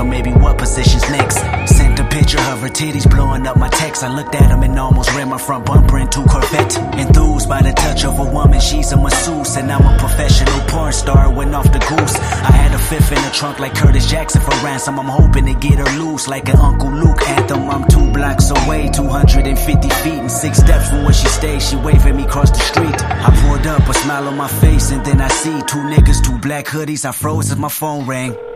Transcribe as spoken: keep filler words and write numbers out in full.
or maybe what position's next. Sent a picture of her titties blowing up my text. I looked at them and almost ran my front bumper into Corvette. Enthused by the touch of a woman, she's a masseuse, and I'm a professional porn star, went off the goose. I had a fifth in the trunk like Curtis Jackson for ransom. I'm hoping to get her loose like an Uncle Luke anthem. I'm two blocks away, two hundred fifty feet and six steps from where she stays. She waved at me across the street. I pulled up, a smile on my face, and then I see two niggas, two black hoodies. I froze as my phone rang.